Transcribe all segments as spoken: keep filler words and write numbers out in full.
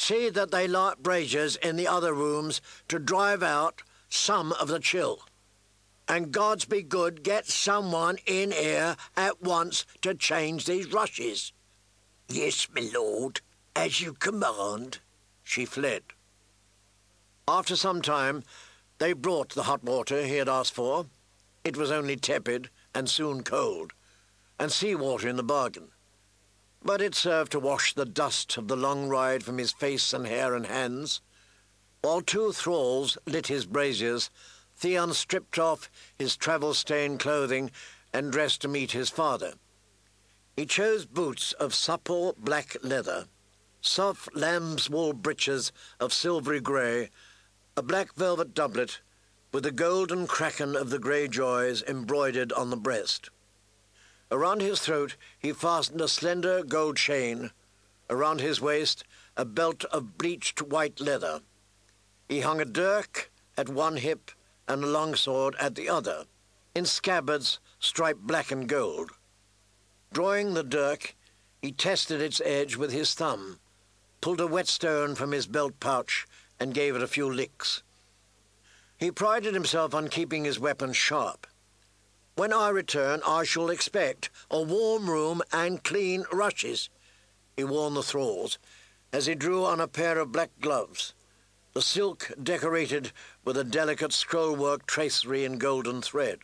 See that they light braziers in the other rooms to drive out some of the chill. And Gods be good, get someone in here at once to change these rushes." "Yes, my lord, as you command." She fled. After some time, they brought the hot water he had asked for. It was only tepid and soon cold, and sea-water in the bargain. But it served to wash the dust of the long ride from his face and hair and hands. While two thralls lit his braziers, Theon stripped off his travel-stained clothing and dressed to meet his father. He chose boots of supple black leather, soft lamb's wool breeches of silvery grey, a black velvet doublet with the golden kraken of the Greyjoys embroidered on the breast. Around his throat he fastened a slender gold chain, around his waist a belt of bleached white leather. He hung a dirk at one hip and a longsword at the other, in scabbards striped black and gold. Drawing the dirk, he tested its edge with his thumb, pulled a whetstone from his belt pouch, and gave it a few licks. He prided himself on keeping his weapon sharp. "When I return, I shall expect a warm room and clean rushes," he warned the thralls, as he drew on a pair of black gloves, the silk decorated with a delicate scroll-work tracery in golden thread.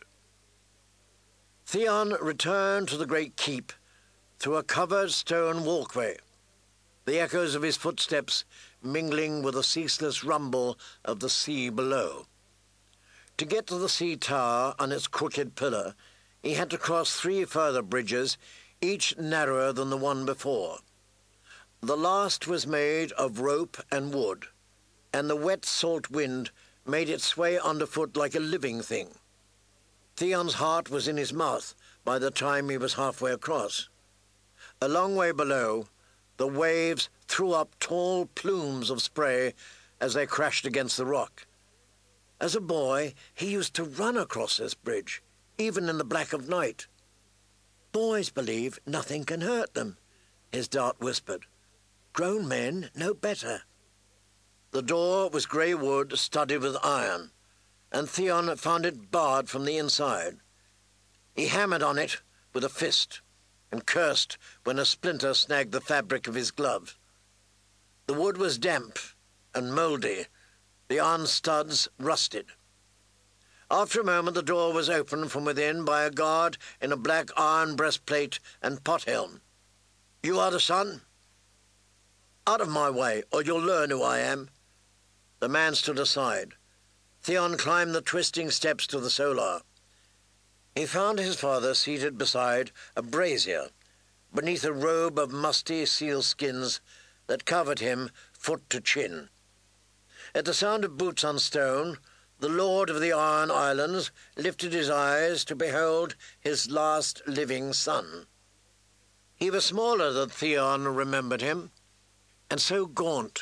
Theon returned to the great keep through a covered stone walkway, the echoes of his footsteps mingling with the ceaseless rumble of the sea below. To get to the sea tower on its crooked pillar, he had to cross three further bridges, each narrower than the one before. The last was made of rope and wood, and the wet salt wind made it sway underfoot like a living thing. Theon's heart was in his mouth by the time he was halfway across. A long way below, the waves threw up tall plumes of spray as they crashed against the rock. As a boy, he used to run across this bridge, even in the black of night. "Boys believe nothing can hurt them," his dart whispered. "Grown men know better." The door was grey wood studded with iron, and Theon found it barred from the inside. He hammered on it with a fist and cursed when a splinter snagged the fabric of his glove. The wood was damp and mouldy, the iron studs rusted. After a moment the door was opened from within by a guard in a black iron breastplate and pot-helm. "You are the son?" "Out of my way, or you'll learn who I am." The man stood aside. Theon climbed the twisting steps to the solar. He found his father seated beside a brazier, beneath a robe of musty sealskins that covered him foot to chin. At the sound of boots on stone, the Lord of the Iron Islands lifted his eyes to behold his last living son. He was smaller than Theon remembered him, and so gaunt.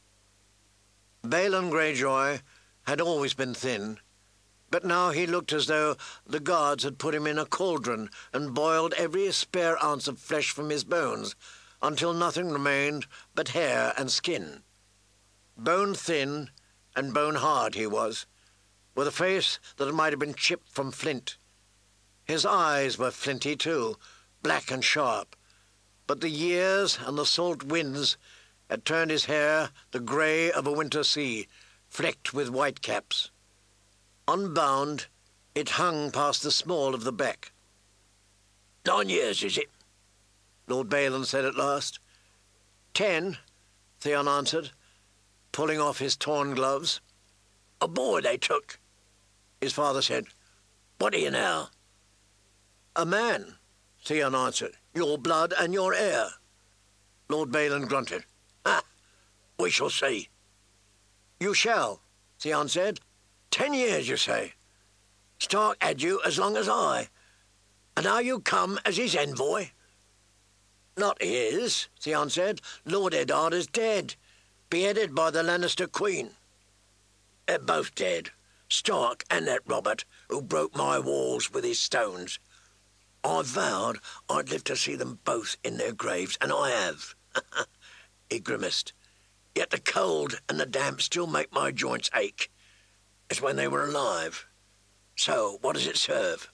Balon Greyjoy had always been thin, but now he looked as though the gods had put him in a cauldron and boiled every spare ounce of flesh from his bones, until nothing remained but hair and skin. Bone-thin and bone-hard he was, with a face that might have been chipped from flint. His eyes were flinty too, black and sharp, but the years and the salt winds had turned his hair the grey of a winter sea, flecked with whitecaps. Unbound, it hung past the small of the back. "Nine years, is it?" Lord Balon said at last. "Ten," Theon answered, pulling off his torn gloves. "A boy they took," his father said. "What are you now?" "A man," Theon answered. "Your blood and your heir." Lord Balon grunted. "Ah, we shall see." "You shall," Theon said. "Ten years, you say? Stark had you as long as I. And now you come as his envoy?" "Not his," Theon said. "Lord Eddard is dead, beheaded by the Lannister Queen." "They're both dead, Stark and that Robert, who broke my walls with his stones. I vowed I'd live to see them both in their graves, and I have." He grimaced. Yet the cold and the damp still make my joints ache, as when they were alive. So, what does it serve?"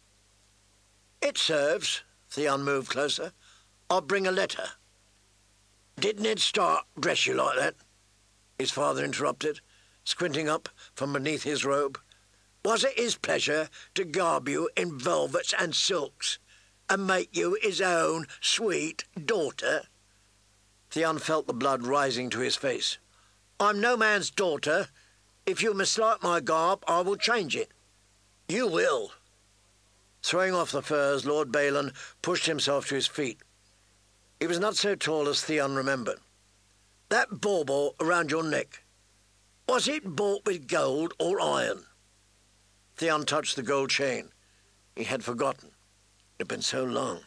"It serves." Theon moved closer. "I'll bring a letter." "Did Ned Stark dress you like that?" his father interrupted, squinting up from beneath his robe. "Was it his pleasure to garb you in velvets and silks, and make you his own sweet daughter?" Theon felt the blood rising to his face. "I'm no man's daughter. If you mislike my garb, I will change it." "You will." Throwing off the furs, Lord Balon pushed himself to his feet. He was not so tall as Theon remembered. "That bauble around your neck, was it bought with gold or iron?" Theon touched the gold chain. He had forgotten. It had been so long.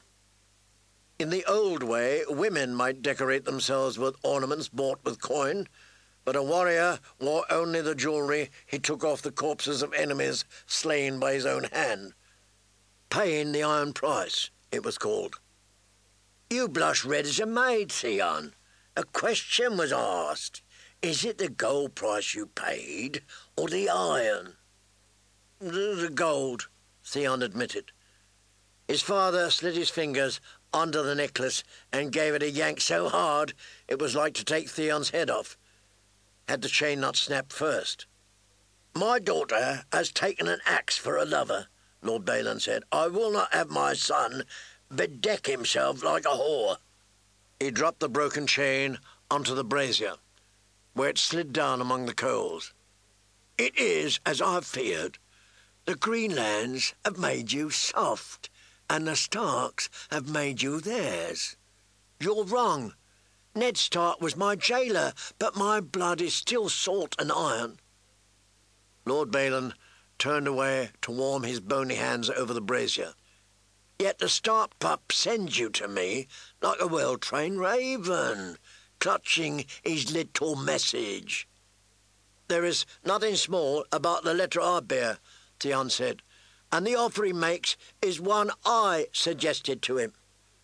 In the old way, women might decorate themselves with ornaments bought with coin, but a warrior wore only the jewellery he took off the corpses of enemies slain by his own hand. Paying the iron price, it was called. "You blush red as a maid, Theon. A question was asked. Is it the gold price you paid, or the iron?" "The, the gold," Theon admitted. His father slid his fingers under the necklace and gave it a yank so hard it was like to take Theon's head off, had the chain not snapped first. "My daughter has taken an axe for a lover," Lord Balon said. "I will not have my son bedeck himself like a whore." He dropped the broken chain onto the brazier, where it slid down among the coals. "It is as I feared. The Greenlands have made you soft, and the Starks have made you theirs. You're wrong. Ned Stark was my jailer, but my blood is still salt and iron." Lord Balon turned away to warm his bony hands over the brazier. "Yet the Stark pup sends you to me like a well-trained raven, clutching his little message." "There is nothing small about the letter I bear," Theon said, "and the offer he makes is one I suggested to him."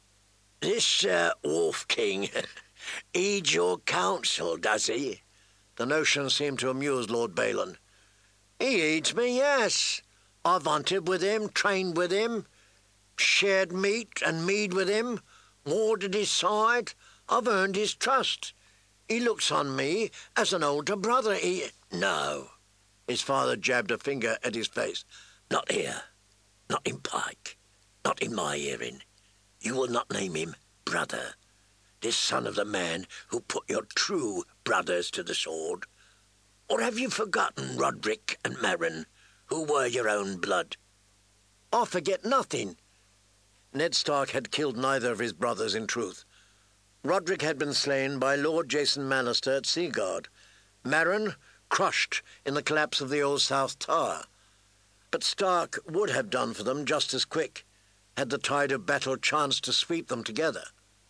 "This uh, Wolf King heeds your counsel, does he?" The notion seemed to amuse Lord Balon. "He heeds me, yes. I've hunted with him, trained with him, shared meat and mead with him, warred at his side. I've earned his trust. He looks on me as an older brother. He—" "No." His father jabbed a finger at his face. "Not here. Not in Pike. Not in my hearing. You will not name him brother. This son of the man who put your true brothers to the sword. Or have you forgotten Roderick and Meryn, who were your own blood?" "I forget nothing." Ned Stark had killed neither of his brothers, in truth. Roderick had been slain by Lord Jason Mallister at Seaguard. Meryn crushed in the collapse of the Old South Tower. But Stark would have done for them just as quick, had the tide of battle chanced to sweep them together.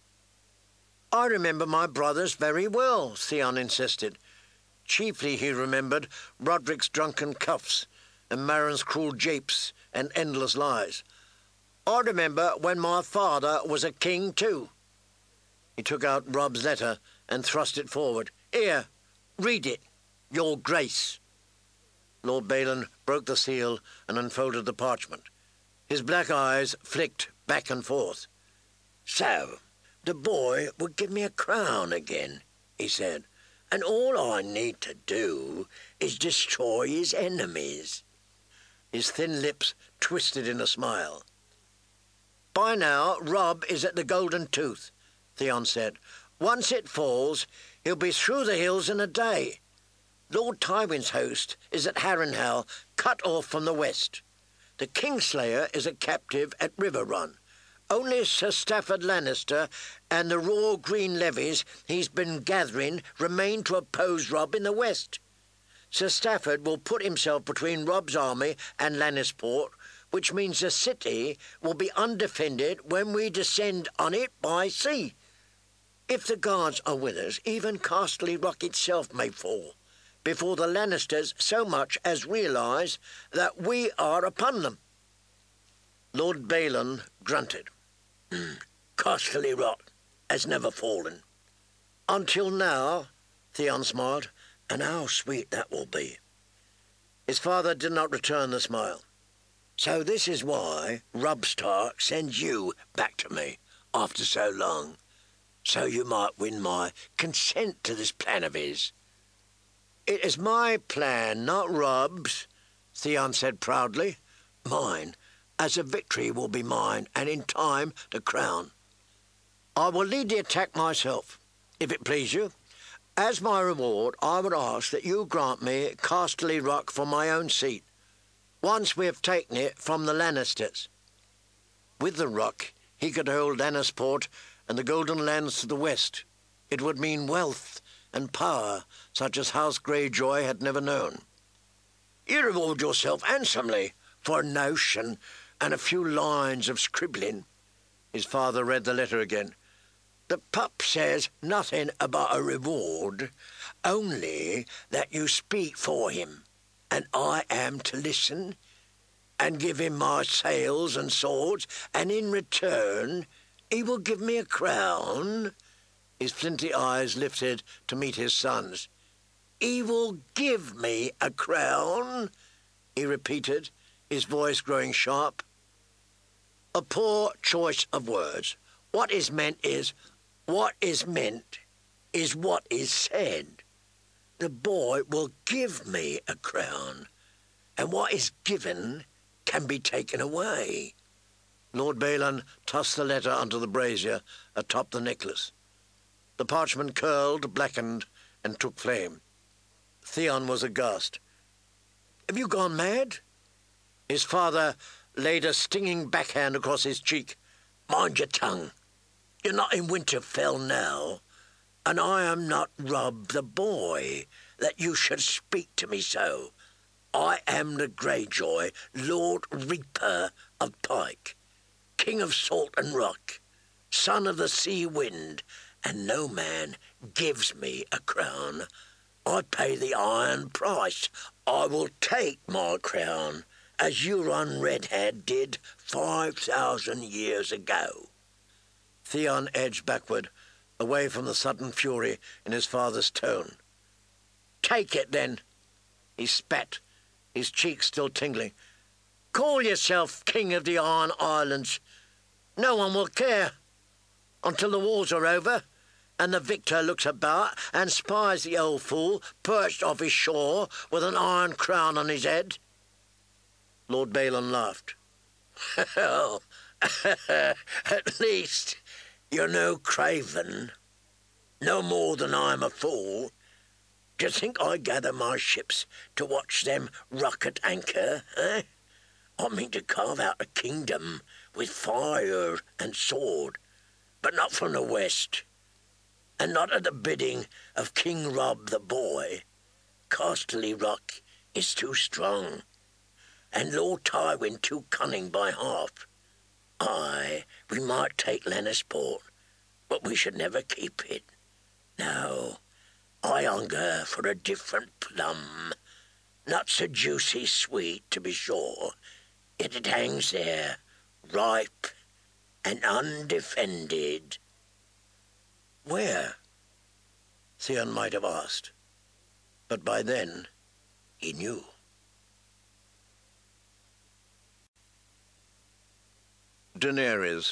"I remember my brothers very well," Theon insisted. Chiefly he remembered Roderick's drunken cuffs and Meryn's cruel japes and endless lies. "I remember when my father was a king too." He took out Robb's letter and thrust it forward. "Here, read it, Your Grace." Lord Balon broke the seal and unfolded the parchment. His black eyes flicked back and forth. "So, the boy would give me a crown again," he said, "and all I need to do is destroy his enemies." His thin lips twisted in a smile. "By now, Robb is at the Golden Tooth," Theon said. "Once it falls, he'll be through the hills in a day. Lord Tywin's host is at Harrenhal, cut off from the west. The Kingslayer is a captive at River Run. Only Sir Stafford Lannister and the raw green levies he's been gathering remain to oppose Robb in the west. Sir Stafford will put himself between Robb's army and Lannisport, which means the city will be undefended when we descend on it by sea. If the guards are with us, even Castle Rock itself may fall, before the Lannisters so much as realise that we are upon them." Lord Balon grunted. "Castle Rock has never fallen." "Until now," Theon smiled. "And how sweet that will be." His father did not return the smile. "So this is why Robb Stark sends you back to me after so long, so you might win my consent to this plan of his." "It is my plan, not Robb's," Theon said proudly. "Mine, as a victory will be mine, and in time the crown. I will lead the attack myself, if it please you. As my reward, I would ask that you grant me Casterly Rock for my own seat, once we have taken it from the Lannisters." With the rock, he could hold Lannisport and the Golden Lands to the west. It would mean wealth and power such as House Greyjoy had never known. "You reward yourself handsomely for a notion and a few lines of scribbling." His father read the letter again. "The pup says nothing about a reward, only that you speak for him, and I am to listen, and give him my sails and swords, and in return he will give me a crown." His flinty eyes lifted to meet his son's. "He will give me a crown," he repeated, his voice growing sharp. A poor choice of words. What is meant is, what is meant is what is said. The boy will give me a crown, and what is given can be taken away. Lord Balon tossed the letter onto the brazier atop the necklace. The parchment curled, blackened, and took flame. Theon was aghast. "Have you gone mad?" His father laid a stinging backhand across his cheek. "Mind your tongue. You're not in Winterfell now, and I am not Robb the boy, that you should speak to me so. I am the Greyjoy, Lord Reaper of Pike, King of Salt and Rock, son of the sea wind, and no man gives me a crown. I pay the iron price. I will take my crown, as Euron Redhead did five thousand years ago." Theon edged backward, away from the sudden fury in his father's tone. "Take it, then." He spat, his cheeks still tingling. "Call yourself King of the Iron Islands. No one will care, until the wars are over, and the victor looks about and spies the old fool perched off his shore with an iron crown on his head." Lord Balon laughed. "Well, at least you're no craven, no more than I'm a fool. Do you think I gather my ships to watch them rock at anchor, eh? I mean to carve out a kingdom with fire and sword, but not from the west, and not at the bidding of King Robb the boy. Casterly Rock is too strong, and Lord Tywin too cunning by half. Aye, we might take Lannisport, but we should never keep it. No, I hunger for a different plum, not so juicy sweet, to be sure, yet it hangs there, ripe and undefended." "Where?" Theon might have asked, but by then he knew. Daenerys.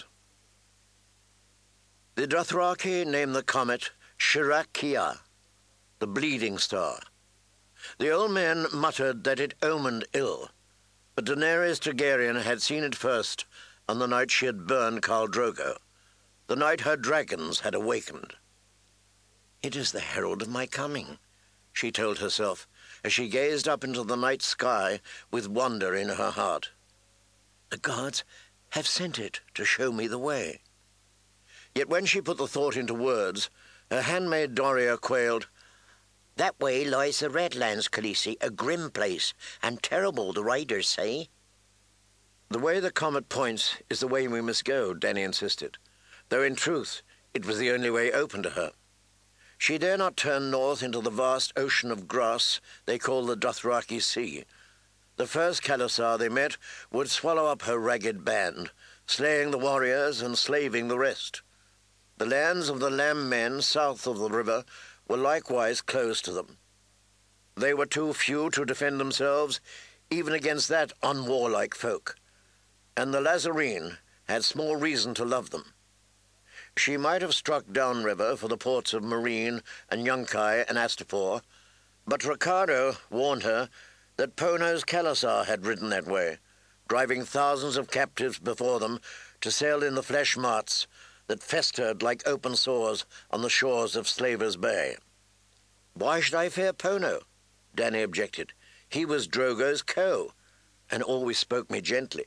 The Dothraki named the comet Shirakia, the bleeding star. The old men muttered that it omened ill, but Daenerys Targaryen had seen it first on the night she had burned Khal Drogo, the night her dragons had awakened. "It is the herald of my coming," she told herself, as she gazed up into the night sky with wonder in her heart. "The gods have sent it to show me the way." Yet when she put the thought into words, her handmaid Doria quailed. "That way lies the Redlands, Khaleesi, a grim place, and terrible, the riders say." "The way the comet points is the way we must go," Dany insisted, though in truth it was the only way open to her. She dare not turn north into the vast ocean of grass they call the Dothraki Sea. The first khalasar they met would swallow up her ragged band, slaying the warriors and slaving the rest. The lands of the Lamb men south of the river were likewise closed to them. They were too few to defend themselves, even against that unwarlike folk, and the Lazarene had small reason to love them. She might have struck downriver for the ports of Marine and Yunkai and Astapor, but Ricardo warned her that Pono's Khalasar had ridden that way, driving thousands of captives before them to sail in the flesh marts that festered like open sores on the shores of Slaver's Bay. Why should I fear Pono? Danny objected. He was Drogo's co, and always spoke me gently.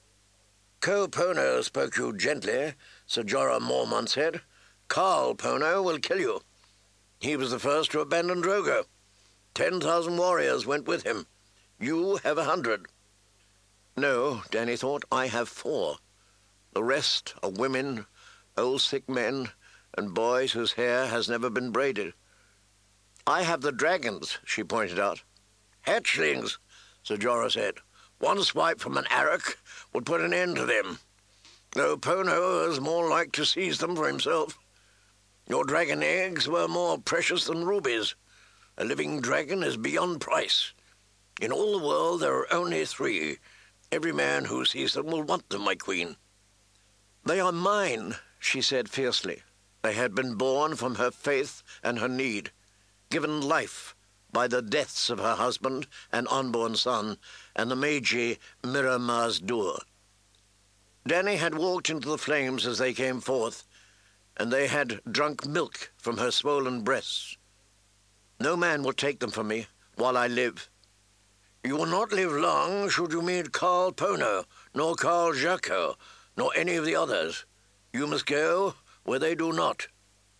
Co Pono spoke you gently, Sir Jorah Mormont said. Carl Pono will kill you. He was the first to abandon Drogo. Ten thousand warriors went with him. You have a hundred. No, Danny thought, I have four. The rest are women, old sick men, and boys whose hair has never been braided. I have the dragons, she pointed out. Hatchlings, Sir Jorah said. One swipe from an arrock would put an end to them, though Pono is more like to seize them for himself. Your dragon eggs were more precious than rubies. A living dragon is beyond price. In all the world there are only three. Every man who sees them will want them, my queen. They are mine, she said fiercely. They had been born from her faith and her need, given life by the deaths of her husband and unborn son, and the Magi Mirror Maz Dur. Danny had walked into the flames as they came forth, and they had drunk milk from her swollen breasts. No man will take them from me while I live. You will not live long should you meet Carl Pono, nor Carl Jaco, nor any of the others. You must go where they do not.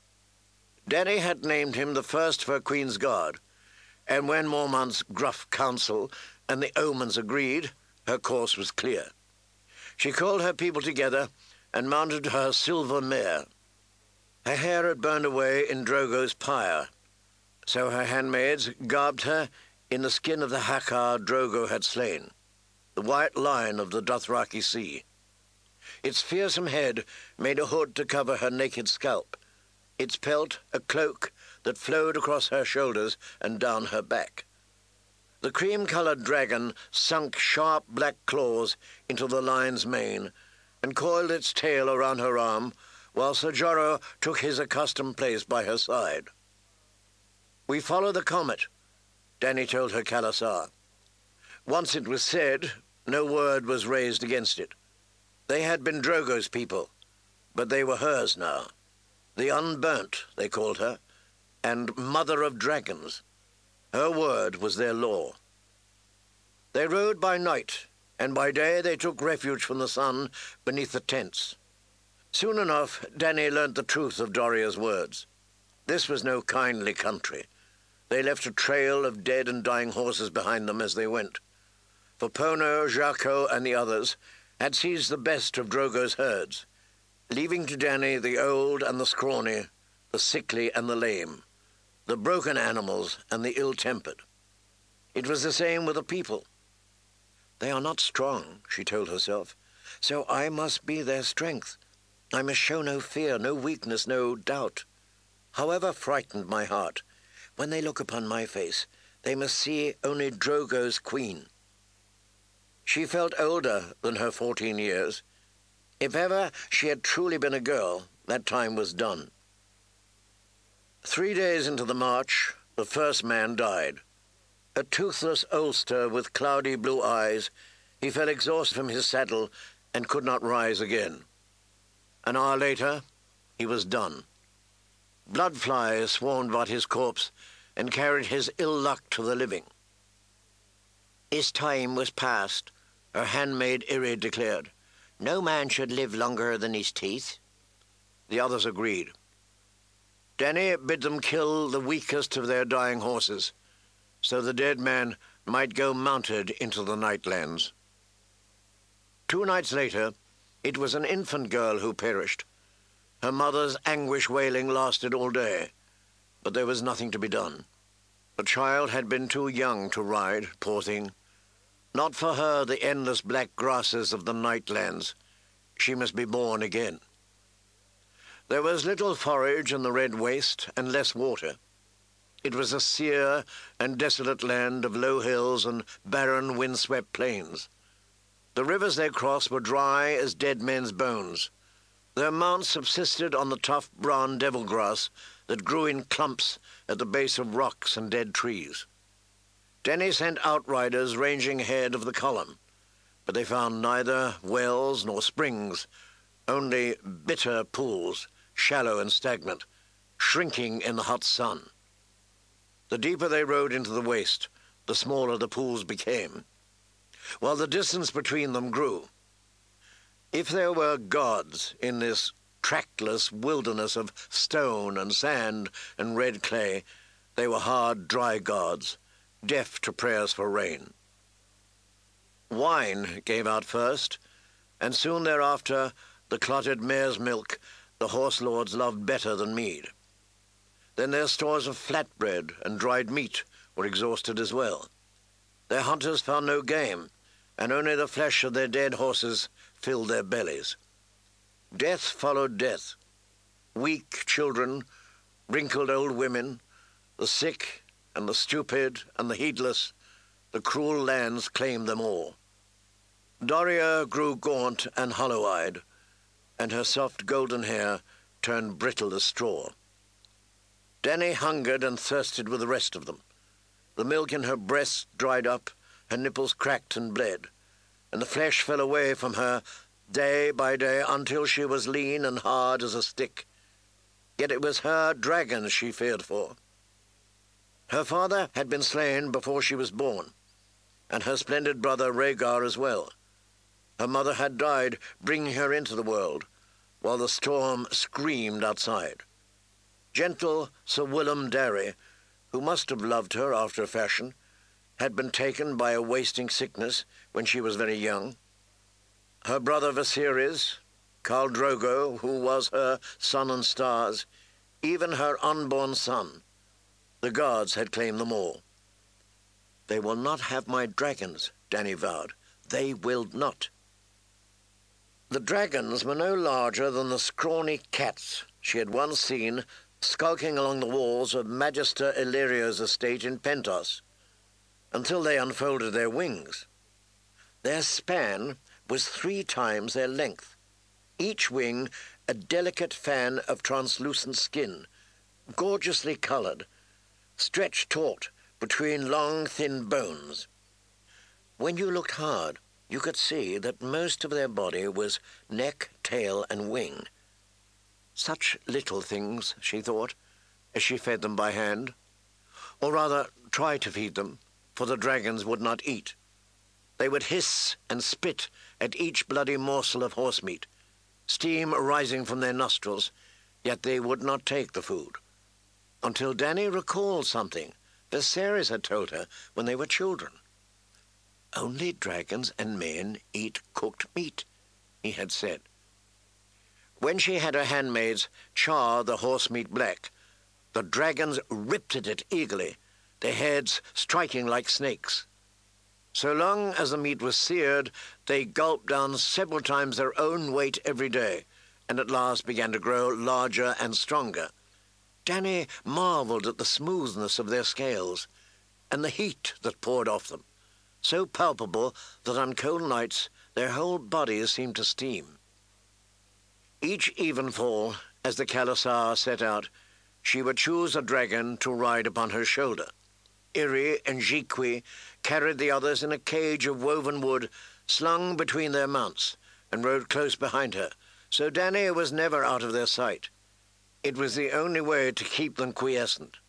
Danny had named him the first of her Queen's Guard, and when Mormont's gruff counsel and the omens agreed, her course was clear. She called her people together and mounted her silver mare. Her hair had burned away in Drogo's pyre, so her handmaids garbed her in the skin of the Hakkar Drogo had slain, the white lion of the Dothraki Sea. Its fearsome head made a hood to cover her naked scalp, its pelt a cloak that flowed across her shoulders and down her back. The cream-coloured dragon sunk sharp black claws into the lion's mane and coiled its tail around her arm, while Sir Jorah took his accustomed place by her side. We follow the comet, Danny told her Khalasar. Once it was said, no word was raised against it. They had been Drogo's people, but they were hers now. The Unburnt, they called her, and Mother of Dragons. Her word was their law. They rode by night, and by day they took refuge from the sun beneath the tents. Soon enough, Danny learnt the truth of Doria's words. This was no kindly country. They left a trail of dead and dying horses behind them as they went. For Pono, Jaco, and the others had seized the best of Drogo's herds, leaving to Danny the old and the scrawny, the sickly and the lame, the broken animals and the ill-tempered. It was the same with the people. They are not strong, she told herself, so I must be their strength. I must show no fear, no weakness, no doubt. However frightened my heart, when they look upon my face, they must see only Drogo's queen. She felt older than her fourteen years. If ever she had truly been a girl, that time was done. Three days into the march, the first man died. A toothless oldster with cloudy blue eyes, he fell exhausted from his saddle and could not rise again. An hour later, he was done. Blood flies swarmed about his corpse and carried his ill luck to the living. His time was past, her handmaid Iri declared. No man should live longer than his teeth. The others agreed. Danny bid them kill the weakest of their dying horses, so the dead man might go mounted into the Nightlands. Two nights later, it was an infant girl who perished. Her mother's anguish wailing lasted all day, but there was nothing to be done. The child had been too young to ride, poor thing. Not for her the endless black grasses of the Nightlands. She must be born again. There was little forage in the red waste and less water. It was a sere and desolate land of low hills and barren, windswept plains. The rivers they crossed were dry as dead men's bones. Their mounts subsisted on the tough brown devil grass that grew in clumps at the base of rocks and dead trees. Denny sent outriders ranging ahead of the column, but they found neither wells nor springs, only bitter pools, shallow and stagnant, shrinking in the hot sun. The deeper they rode into the waste, the smaller the pools became, while the distance between them grew. If there were gods in this trackless wilderness of stone and sand and red clay, they were hard, dry gods, deaf to prayers for rain. Wine gave out first, and soon thereafter the clotted mare's milk the horse lords loved better than mead. Then their stores of flatbread and dried meat were exhausted as well. Their hunters found no game, and only the flesh of their dead horses filled their bellies. Death followed death. Weak children, wrinkled old women, the sick and the stupid and the heedless, the cruel lands claimed them all. Doria grew gaunt and hollow-eyed, and her soft golden hair turned brittle as straw. Danny hungered and thirsted with the rest of them. The milk in her breasts dried up, her nipples cracked and bled, and the flesh fell away from her day by day until she was lean and hard as a stick. Yet it was her dragons she feared for. Her father had been slain before she was born, and her splendid brother Rhaegar as well. Her mother had died, bringing her into the world, while the storm screamed outside. Gentle Sir Willem Darry, who must have loved her after a fashion, had been taken by a wasting sickness when she was very young. Her brother Viserys, Khal Drogo, who was her sun and stars, even her unborn son, the gods had claimed them all. "They will not have my dragons," Danny vowed. "They will not." The dragons were no larger than the scrawny cats she had once seen skulking along the walls of Magister Illyrio's estate in Pentos, until they unfolded their wings. Their span was three times their length, each wing a delicate fan of translucent skin, gorgeously coloured, stretched taut between long, thin bones. When you looked hard, you could see that most of their body was neck, tail, and wing. Such little things, she thought, as she fed them by hand. Or rather, tried to feed them, for the dragons would not eat. They would hiss and spit at each bloody morsel of horse meat, steam rising from their nostrils, yet they would not take the food. Until Danny recalled something Viserys had told her when they were children. "Only dragons and men eat cooked meat," he had said. When she had her handmaids char the horse meat black, the dragons ripped at it eagerly, their heads striking like snakes. So long as the meat was seared, they gulped down several times their own weight every day, and at last began to grow larger and stronger. Danny marvelled at the smoothness of their scales, and the heat that poured off them, so palpable that on cold nights their whole bodies seemed to steam. Each evenfall, as the Khalasar set out, she would choose a dragon to ride upon her shoulder. Irri and Jiqui carried the others in a cage of woven wood slung between their mounts, and rode close behind her, so Danny was never out of their sight. It was the only way to keep them quiescent.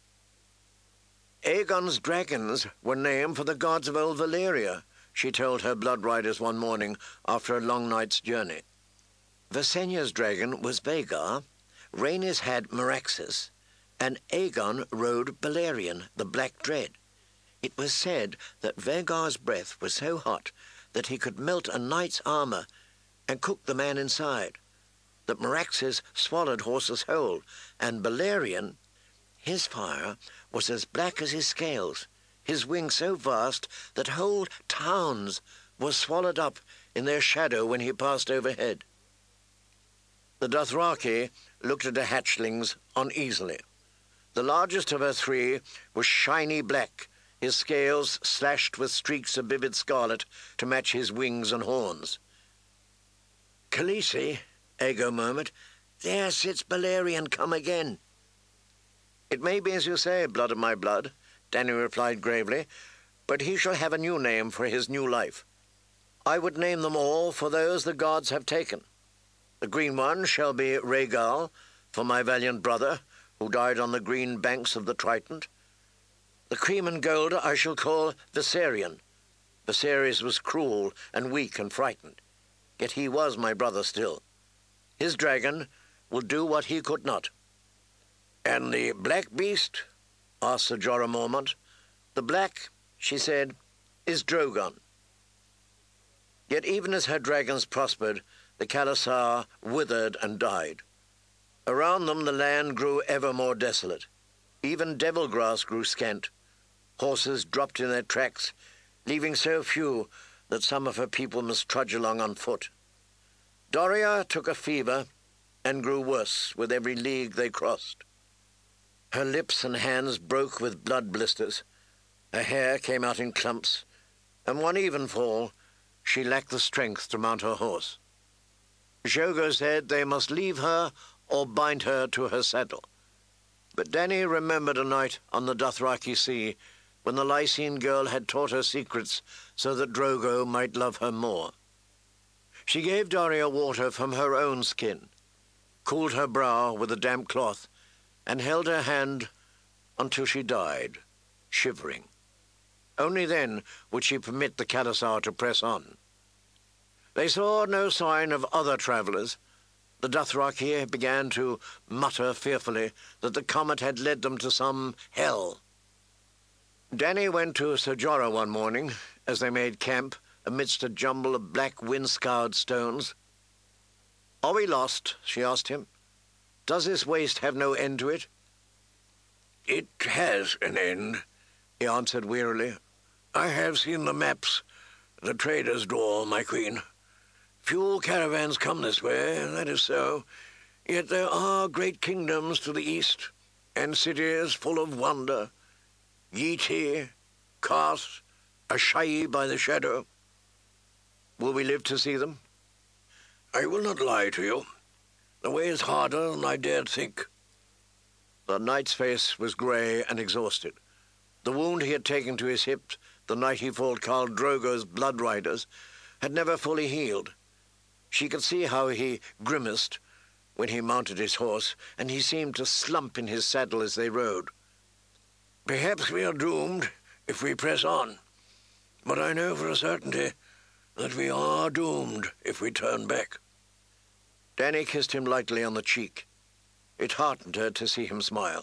Aegon's dragons were named for the gods of old Valyria, she told her blood riders one morning after a long night's journey. Visenya's dragon was Vhagar, Rhaenys had Meraxes, and Aegon rode Balerion, the Black Dread. It was said that Vhagar's breath was so hot that he could melt a knight's armour and cook the man inside, that Meraxes swallowed horses whole, and Balerion, his fire was as black as his scales, his wings so vast that whole towns were swallowed up in their shadow when he passed overhead. The Dothraki looked at the hatchlings uneasily. The largest of her three was shiny black, his scales slashed with streaks of vivid scarlet to match his wings and horns. "Khaleesi," Aegon murmured, "there sits Balerion come again." "It may be as you say, blood of my blood," Dany replied gravely, "but he shall have a new name for his new life. I would name them all for those the gods have taken. The green one shall be Rhaegal, for my valiant brother, who died on the green banks of the Trident. The cream and gold I shall call Viserion. Viserys was cruel and weak and frightened, yet he was my brother still. His dragon will do what he could not." "And the black beast?" asked Ser Jorah Mormont. "The black," she said, "is Drogon." Yet even as her dragons prospered, the khalasar withered and died. Around them the land grew ever more desolate. Even devil grass grew scant. Horses dropped in their tracks, leaving so few that some of her people must trudge along on foot. Doria took a fever and grew worse with every league they crossed. Her lips and hands broke with blood blisters. Her hair came out in clumps, and one evenfall she lacked the strength to mount her horse. Drogo said they must leave her or bind her to her saddle. But Dany remembered a night on the Dothraki Sea when the Lysene girl had taught her secrets so that Drogo might love her more. She gave Doria water from her own skin, cooled her brow with a damp cloth, and held her hand until she died, shivering. Only then would she permit the khalasar to press on. They saw no sign of other travellers. The Dothraki began to mutter fearfully that the comet had led them to some hell. Dany went to Ser Jorah one morning as they made camp amidst a jumble of black wind-scoured stones. "Are we lost?" she asked him. "Does this waste have no end to it?" "It has an end," he answered wearily. "I have seen the maps the traders draw, my queen. Few caravans come this way, that is so, yet there are great kingdoms to the east, and cities full of wonder. Yiti, Karth, Asshai by the Shadow. Will we live to see them?" "I will not lie to you. The way is harder than I dared think." The knight's face was grey and exhausted. The wound he had taken to his hip the night he fought Khal Drogo's blood riders had never fully healed. She could see how he grimaced when he mounted his horse, and he seemed to slump in his saddle as they rode. "Perhaps we are doomed if we press on, but I know for a certainty that we are doomed if we turn back." Dany kissed him lightly on the cheek. It heartened her to see him smile.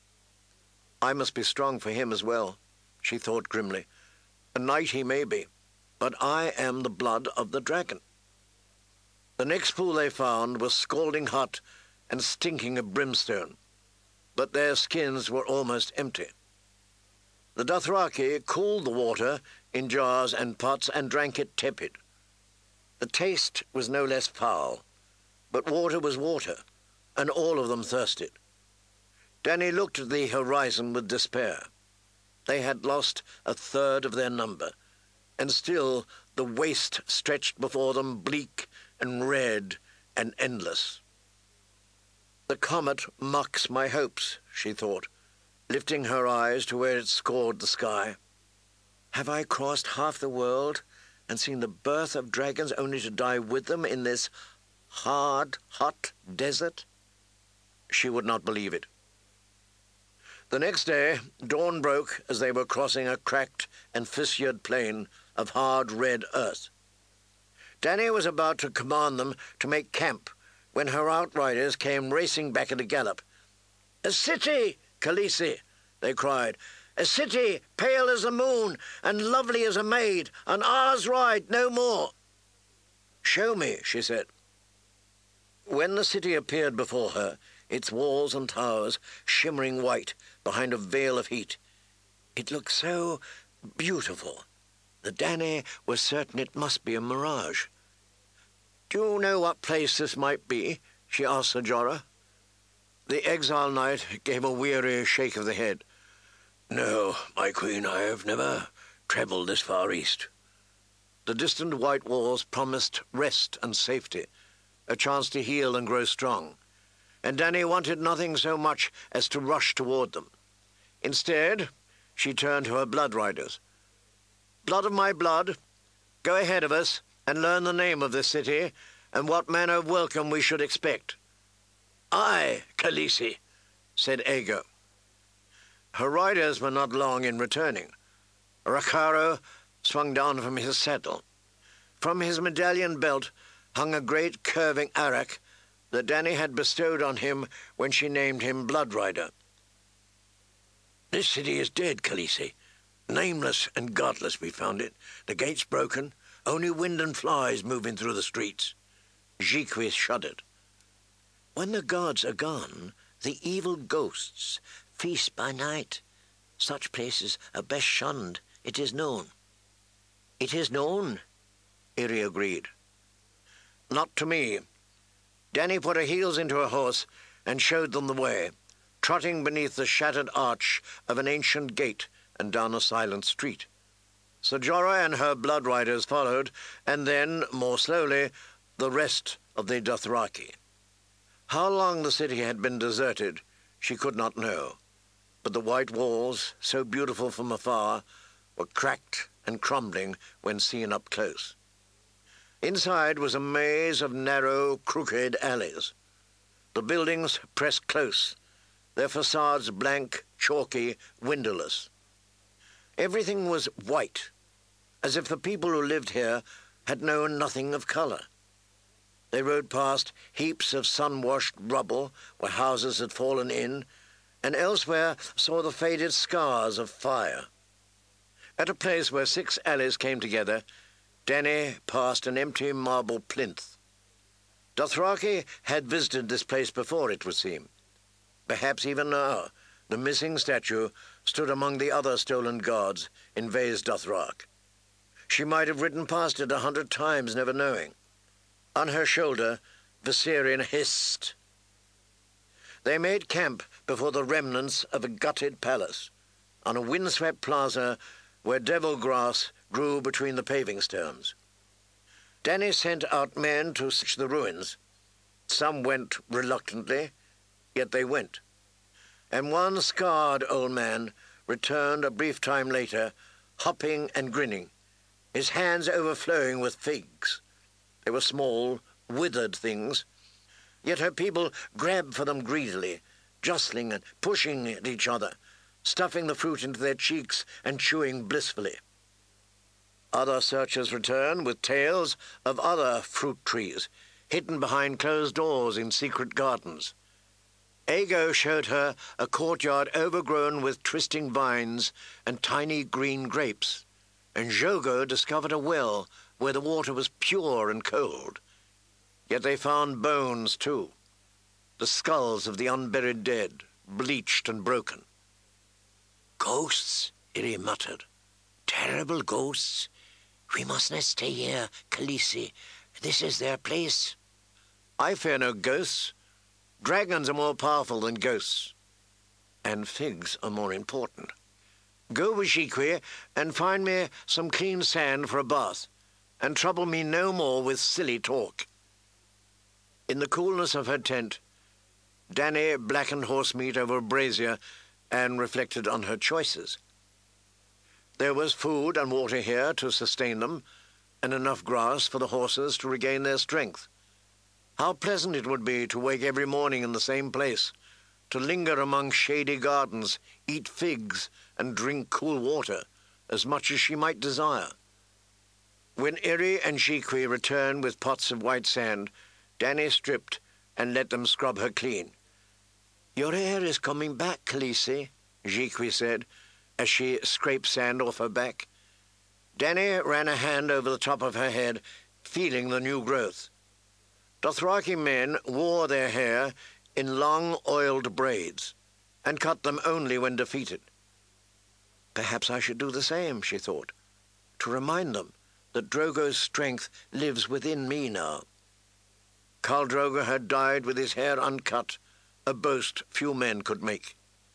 "I must be strong for him as well," she thought grimly. "A knight he may be, but I am the blood of the dragon." The next pool they found was scalding hot and stinking of brimstone, but their skins were almost empty. The Dothraki cooled the water in jars and pots and drank it tepid. The taste was no less foul, but water was water, and all of them thirsted. Dany looked at the horizon with despair. They had lost a third of their number, and still the waste stretched before them bleak and red and endless. "The comet mocks my hopes," she thought, lifting her eyes to where it scored the sky. "Have I crossed half the world and seen the birth of dragons only to die with them in this hard, hot desert?" She would not believe it. The next day, dawn broke as they were crossing a cracked and fissured plain of hard red earth. Dany was about to command them to make camp when her outriders came racing back at a gallop. "A city, Khaleesi!" they cried. "A city pale as the moon and lovely as a maid, an hour's ride, no more." "Show me," she said. When the city appeared before her, its walls and towers shimmering white behind a veil of heat, it looked so beautiful that Dany was certain it must be a mirage. "Do you know what place this might be?" she asked Ser Jorah. The exile knight gave a weary shake of the head. "No, my queen, I have never travelled this far east." The distant white walls promised rest and safety, a chance to heal and grow strong, and Dany wanted nothing so much as to rush toward them. Instead, she turned to her blood riders. "Blood of my blood, go ahead of us and learn the name of this city and what manner of welcome we should expect." "Aye, Khaleesi," said Aego. Her riders were not long in returning. Rakharo swung down from his saddle. From his medallion belt hung a great curving arak that Dany had bestowed on him when she named him Blood Rider. "This city is dead, Khaleesi. Nameless and godless we found it. The gates broken, only wind and flies moving through the streets." Jiqui shuddered. "When the gods are gone, the evil ghosts feast by night. Such places are best shunned, it is known." "It is known," Irri agreed. "Not to me." Dany put her heels into her horse and showed them the way, trotting beneath the shattered arch of an ancient gate and down a silent street. Ser Jorah and her blood riders followed, and then, more slowly, the rest of the Dothraki. How long the city had been deserted, she could not know, but the white walls, so beautiful from afar, were cracked and crumbling when seen up close. Inside was a maze of narrow, crooked alleys. The buildings pressed close, their facades blank, chalky, windowless. Everything was white, as if the people who lived here had known nothing of colour. They rode past heaps of sun-washed rubble where houses had fallen in, and elsewhere saw the faded scars of fire. At a place where six alleys came together, Dany passed an empty marble plinth. Dothraki had visited this place before, it would seem. Perhaps even now the missing statue stood among the other stolen gods in Vaes Dothrak. She might have ridden past it a hundred times, never knowing. On her shoulder, Viserion hissed. They made camp before the remnants of a gutted palace, on a windswept plaza where devil grass grew between the paving stones. Dany sent out men to search the ruins. Some went reluctantly, yet they went. And one scarred old man returned a brief time later, hopping and grinning, his hands overflowing with figs. They were small, withered things, yet her people grabbed for them greedily, jostling and pushing at each other, stuffing the fruit into their cheeks and chewing blissfully. Other searchers returned with tales of other fruit trees, hidden behind closed doors in secret gardens. Aego showed her a courtyard overgrown with twisting vines and tiny green grapes, and Jogo discovered a well where the water was pure and cold. Yet they found bones, too, the skulls of the unburied dead, bleached and broken. "Ghosts," Irri muttered. "Terrible ghosts. We must not stay here, Khaleesi. This is their place." "I fear no ghosts. Dragons are more powerful than ghosts. And figs are more important. Go with Jiqui and find me some clean sand for a bath, and trouble me no more with silly talk." In the coolness of her tent, Dany blackened horse meat over a brazier and reflected on her choices. There was food and water here to sustain them, and enough grass for the horses to regain their strength. How pleasant it would be to wake every morning in the same place, to linger among shady gardens, eat figs, and drink cool water, as much as she might desire. When Irri and Jiqui returned with pots of white sand, Dany stripped and let them scrub her clean. "Your hair is coming back, Khaleesi," Jiqui said, as she scraped sand off her back. Dany ran a hand over the top of her head, feeling the new growth. Dothraki men wore their hair in long, oiled braids, and cut them only when defeated. Perhaps I should do the same, she thought, to remind them that Drogo's strength lives within me now. Khal Drogo had died with his hair uncut, a boast few men could make.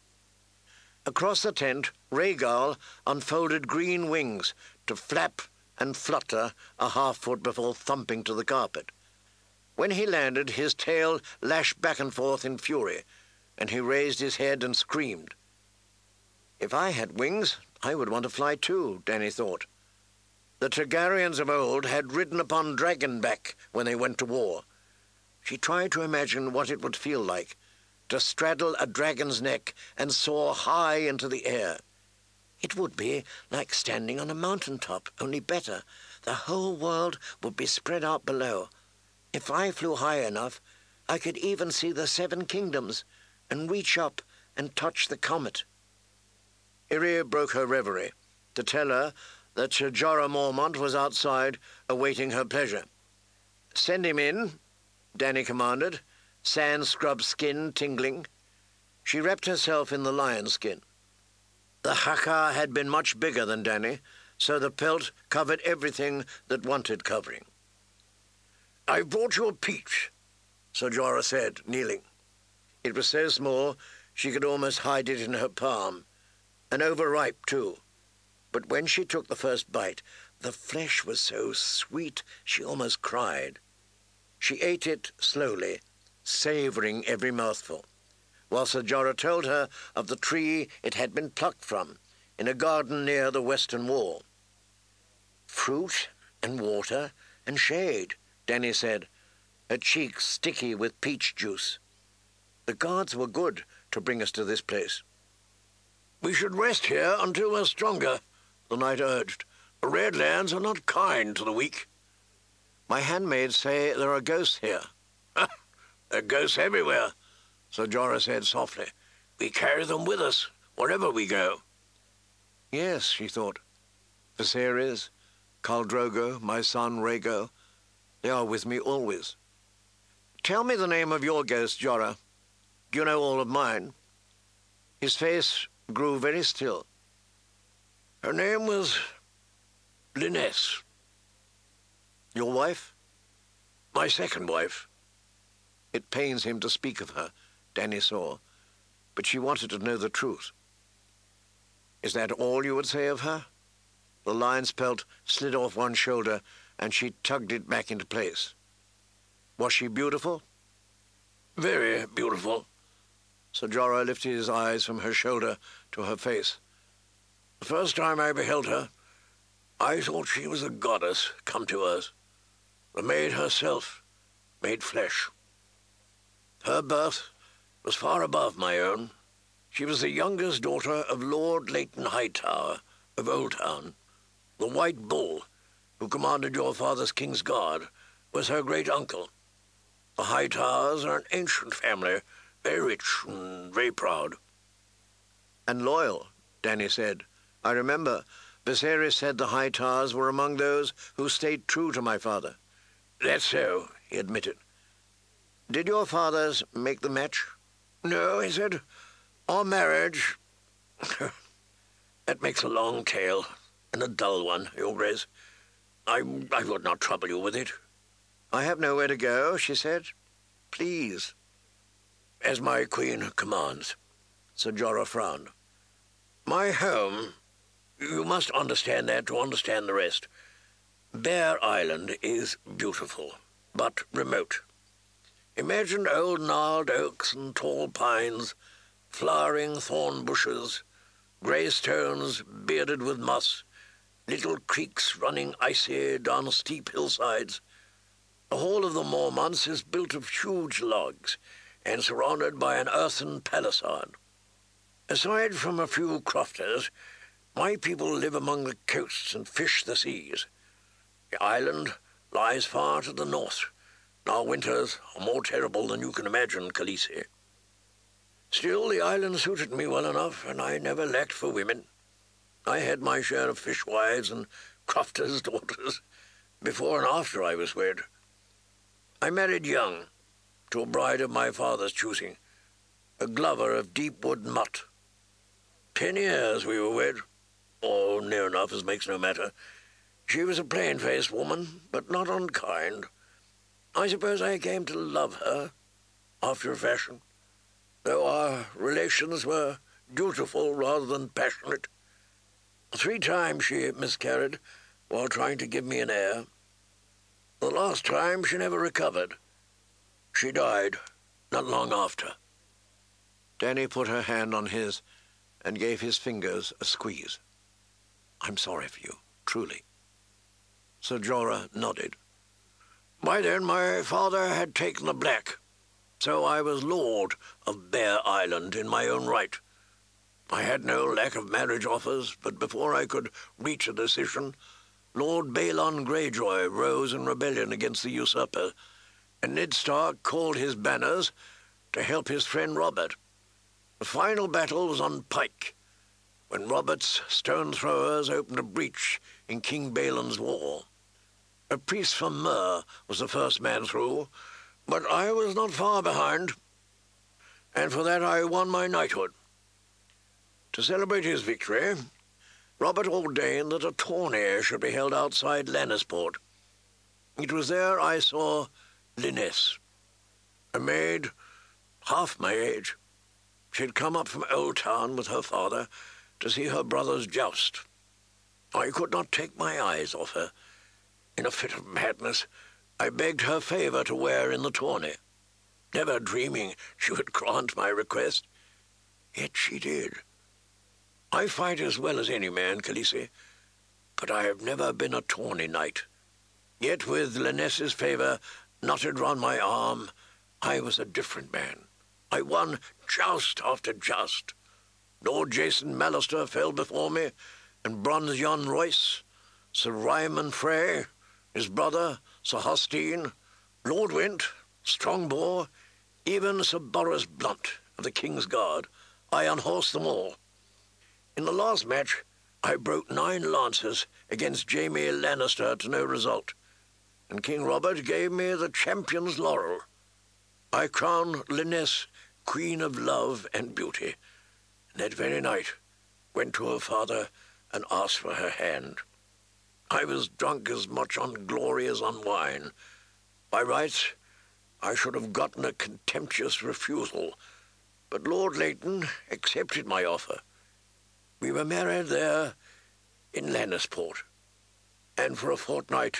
Across the tent, Rhaegal unfolded green wings to flap and flutter a half-foot before thumping to the carpet. When he landed, his tail lashed back and forth in fury, and he raised his head and screamed. If I had wings, I would want to fly too, Dany thought. The Targaryens of old had ridden upon dragonback when they went to war. She tried to imagine what it would feel like to straddle a dragon's neck and soar high into the air. It would be like standing on a mountaintop, only better. The whole world would be spread out below. If I flew high enough, I could even see the Seven Kingdoms and reach up and touch the comet. Iria broke her reverie to tell her that Sir Jorah Mormont was outside awaiting her pleasure. "Send him in," Dany commanded, sand-scrubbed skin tingling. She wrapped herself in the lion skin. The Haka had been much bigger than Dany, so the pelt covered everything that wanted covering. "I've brought you a peach," Sir Jorah said, kneeling. It was so small she could almost hide it in her palm, and overripe too. But when she took the first bite, the flesh was so sweet she almost cried. She ate it slowly, savouring every mouthful, while Sir Jorah told her of the tree it had been plucked from, in a garden near the western wall. "Fruit and water and shade," Dany said, her cheeks sticky with peach juice. "The gods were good to bring us to this place." "We should rest here until we're stronger," the knight urged. "The Redlands are not kind to the weak." "My handmaids say there are ghosts here." "There are ghosts everywhere," Sir Jorah said softly. "We carry them with us, wherever we go." Yes, she thought. Viserys, Khal Drogo, my son Rhaego, they are with me always. "Tell me the name of your ghost, Jorah. Do you know all of mine?" His face grew very still. "Her name was Liness." "Your wife?" "My second wife." It pains him to speak of her, Dany saw, but she wanted to know the truth. "Is that all you would say of her?" The lion's pelt slid off one shoulder, and she tugged it back into place. "Was she beautiful?" "Very beautiful." Sir Jorah lifted his eyes from her shoulder to her face. "The first time I beheld her, I thought she was a goddess come to earth, the maid herself, made flesh. Her birth was far above my own. She was the youngest daughter of Lord Leighton Hightower of Oldtown. The White Bull, who commanded your father's King's Guard, was her great-uncle. The Hightowers are an ancient family, very rich and very proud." "And loyal," Dany said. "I remember Viserys said the Hightowers were among those who stayed true to my father." "That's so," he admitted. "Did your fathers make the match?" "No," he said. "Our marriage... that makes a long tale, and a dull one, Your Grace. I, I would not trouble you with it." "I have nowhere to go," she said. "Please." "As my queen commands," Sir Jorah frowned. "My home... you must understand that to understand the rest. Bear Island is beautiful, but remote. Imagine old gnarled oaks and tall pines, flowering thorn bushes, grey stones bearded with moss, little creeks running icy down steep hillsides. The hall of the Mormonts is built of huge logs and surrounded by an earthen palisade. Aside from a few crofters, my people live among the coasts and fish the seas. The island lies far to the north, and our winters are more terrible than you can imagine, Khaleesi. Still, the island suited me well enough, and I never lacked for women. I had my share of fishwives and crofters' daughters, before and after I was wed. I married young, to a bride of my father's choosing, a Glover of Deepwood Mutt. Ten years we were wed, or near enough, as makes no matter. She was a plain-faced woman, but not unkind. I suppose I came to love her, after a fashion. though our relations were dutiful rather than passionate. Three times she miscarried while trying to give me an heir. The last time she never recovered. She died not long after." Dany put her hand on his and gave his fingers a squeeze. "I'm sorry for you, truly." Sir Jorah nodded. "By then my father had taken the Black, so I was lord of Bear Island in my own right. I had no lack of marriage offers, but before I could reach a decision, Lord Balon Greyjoy rose in rebellion against the usurper, and Ned Stark called his banners to help his friend Robert. The final battle was on Pike, when Robert's stone throwers opened a breach in King Balon's wall. A priest from Myr was the first man through, but I was not far behind, and for that I won my knighthood. To celebrate his victory, Robert ordained that a tourney should be held outside Lannisport. It was there I saw Lynesse, a maid half my age. She had come up from Oldtown with her father to see her brothers joust. I could not take my eyes off her. In a fit of madness, I begged her favour to wear in the tourney, never dreaming she would grant my request. Yet she did. I fight as well as any man, Khaleesi, but I have never been a tourney knight. Yet with Lynesse's favour knotted round my arm, I was a different man. I won joust after joust. Lord Jason Mallister fell before me, and Bronze Yohn Royce, Sir Ryman Frey, his brother, Sir Hostine, Lord Went, Strongbow, even Sir Boros Blunt of the King's Guard. I unhorsed them all. In the last match, I broke nine lances against Jaime Lannister to no result, and King Robert gave me the champion's laurel. I crowned Lynesse Queen of Love and Beauty, and that very night went to her father and asked for her hand. I was drunk as much on glory as on wine. By rights, I should have gotten a contemptuous refusal, but Lord Leighton accepted my offer. We were married there in Lannisport, and for a fortnight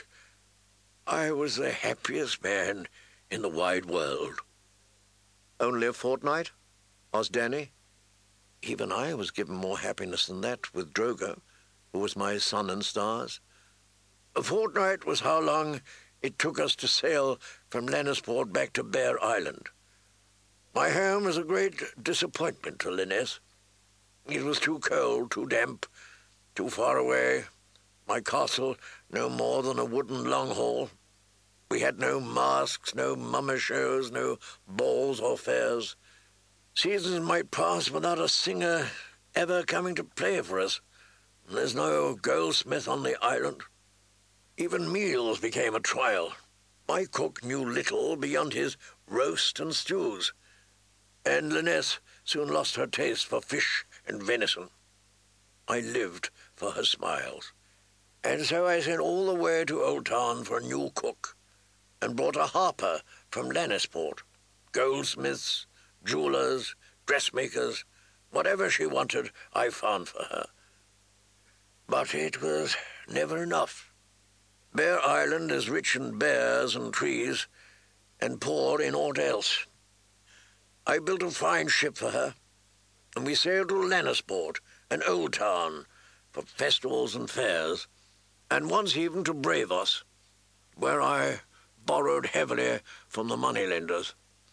I was the happiest man in the wide world." "Only a fortnight?" asked Dany. "Even I was given more happiness than that with Drogo, who was my sun and stars. A fortnight was how long it took us to sail from Lannisport back to Bear Island. My home was a great disappointment to Lynesse. It was too cold, too damp, too far away. My castle no more than a wooden long-hall. We had no masks, no mummer shows, no balls or fairs. Seasons might pass without a singer ever coming to play for us. There's no goldsmith on the island. Even meals became a trial. My cook knew little beyond his roast and stews, and Lynesse soon lost her taste for fish and venison. I lived for her smiles, and so I sent all the way to Oldtown for a new cook, and brought a harper from Lannisport, goldsmiths, jewelers, dressmakers, whatever she wanted I found for her. But it was never enough. Bear Island is rich in bears and trees, and poor in aught else. I built a fine ship for her, and we sailed to Lannisport and Oldtown for festivals and fairs, and once even to Braavos, where I borrowed heavily from the moneylenders.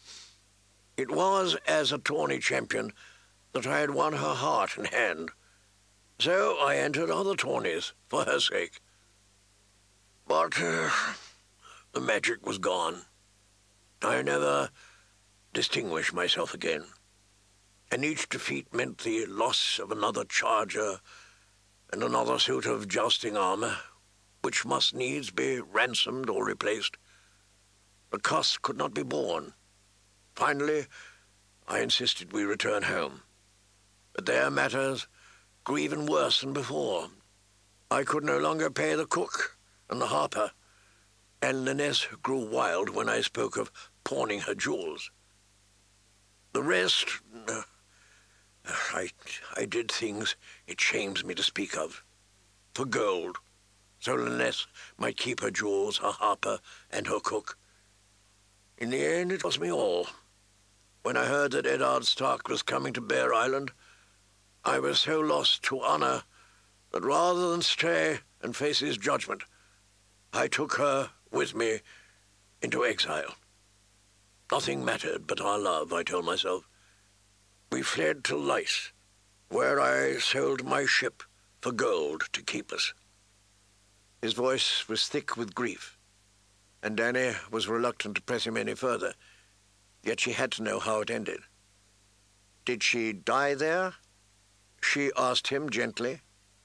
It was as a tourney champion that I had won her heart and hand, so I entered other tourneys for her sake. But uh, the magic was gone. I never distinguished myself again, and each defeat meant the loss of another charger and another suit of jousting armor, which must needs be ransomed or replaced. The cost could not be borne. Finally, I insisted we return home, but there matters grew even worse than before. I could no longer pay the cook and the harper, and Lynesse grew wild when I spoke of pawning her jewels. The rest... Uh, I, I did things it shames me to speak of. For gold. So Linnet might keep her jewels, her harper, and her cook. In the end, it was me all. When I heard that Eddard Stark was coming to Bear Island, I was so lost to honour that rather than stay and face his judgment, I took her with me into exile. Nothing mattered but our love, I told myself. We fled to Lyce, where I sold my ship for gold to keep us. His voice was thick with grief, and Dany was reluctant to press him any further, yet she had to know how it ended. Did she die there? She asked him gently.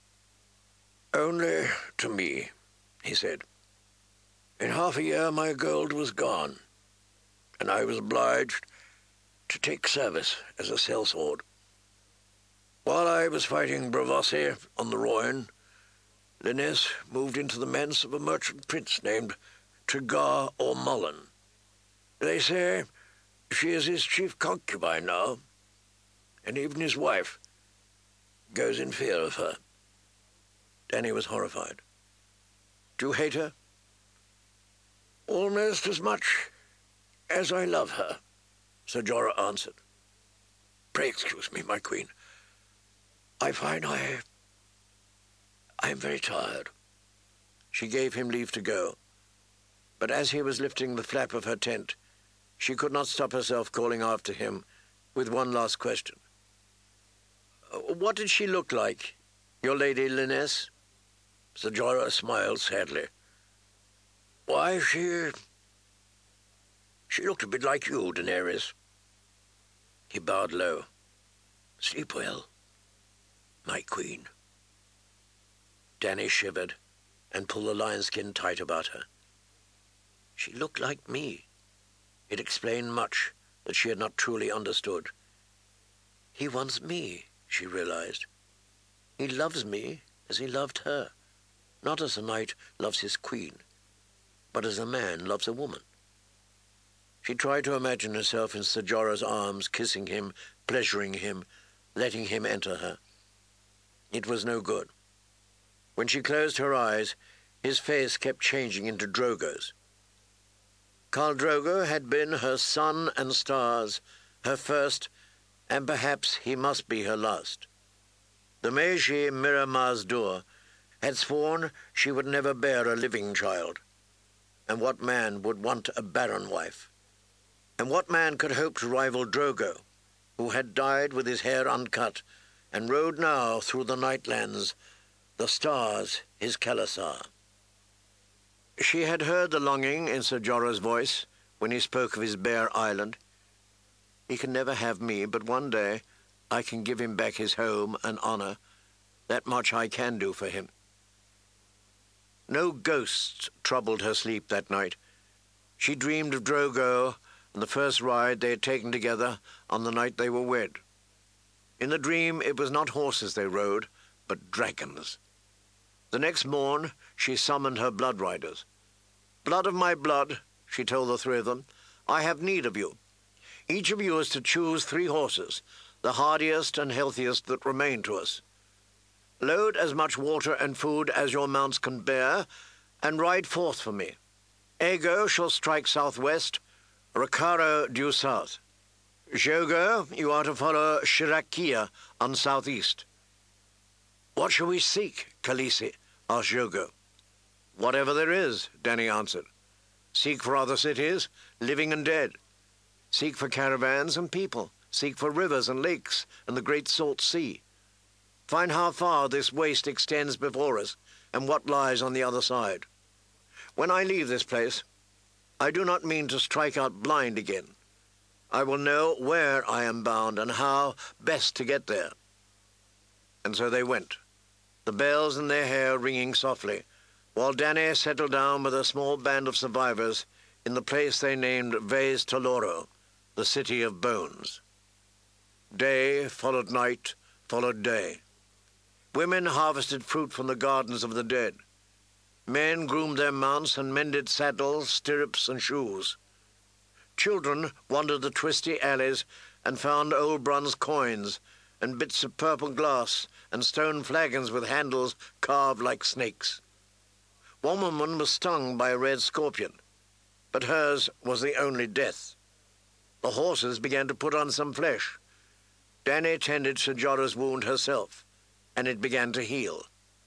Only to me, he said. In half a year my gold was gone, and I was obliged to take service as a sellsword. While I was fighting Braavosi on the Royne, Linnet moved into the manse of a merchant prince named Tregar or Mullen. They say she is his chief concubine now, and even his wife goes in fear of her. Dany was horrified. Do you hate her? Almost as much as I love her, Ser Jorah answered. Pray excuse me, my queen. I find I... I am very tired. She gave him leave to go, but as he was lifting the flap of her tent, she could not stop herself calling after him with one last question. What did she look like, your Lady Linnet? Ser Jorah smiled sadly. Why, she... She looked a bit like you, Daenerys. He bowed low. Sleep well, my queen. Dany shivered and pulled the lion skin tight about her. She looked like me. It explained much that she had not truly understood. He wants me, she realized. He loves me as he loved her, not as a knight loves his queen, but as a man loves a woman. She tried to imagine herself in Ser Jorah's arms, kissing him, pleasuring him, letting him enter her. It was no good. When she closed her eyes, his face kept changing into Drogo's. Khal Drogo had been her sun and stars, her first, and perhaps he must be her last. The Magi Mirror Maz-Dur had sworn she would never bear a living child. And what man would want a barren wife? And what man could hope to rival Drogo, who had died with his hair uncut, and rode now through the Nightlands, the stars his Khalasar? She had heard the longing in Ser Jorah's voice when he spoke of his Bear Island. He can never have me, but one day I can give him back his home and honor. That much I can do for him. No ghosts troubled her sleep that night. She dreamed of Drogo and the first ride they had taken together on the night they were wed. In the dream it was not horses they rode, but dragons. The next morn she summoned her blood riders. Blood of my blood, she told the three of them, I have need of you. Each of you is to choose three horses, the hardiest and healthiest that remain to us. Load as much water and food as your mounts can bear, and ride forth for me. Aego shall strike southwest, Rakharo due south. Jogo, you are to follow Shirakia on southeast. What shall we seek, Khaleesi? Asked Jogo. Whatever there is, Dany answered. Seek for other cities, living and dead. Seek for caravans and people. Seek for rivers and lakes and the great salt sea. Find how far this waste extends before us and what lies on the other side. When I leave this place, I do not mean to strike out blind again. I will know where I am bound and how best to get there. And so they went, the bells in their hair ringing softly, while Dany settled down with a small band of survivors in the place they named Vaes Toloro, the City of Bones. Day followed night, followed day. Women harvested fruit from the gardens of the dead. Men groomed their mounts and mended saddles, stirrups, and shoes. Children wandered the twisty alleys and found old bronze coins and bits of purple glass and stone flagons with handles carved like snakes. One woman was stung by a red scorpion, but hers was the only death. The horses began to put on some flesh. Dany tended Sir Jorah's wound herself, and it began to heal.